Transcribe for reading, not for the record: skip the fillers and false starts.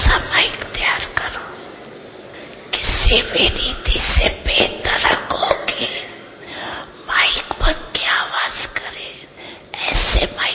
सा माइक तैयार करो, किसी भी रीति से बेहतर होगी, माइक बन के आवाज करे, ऐसे माइक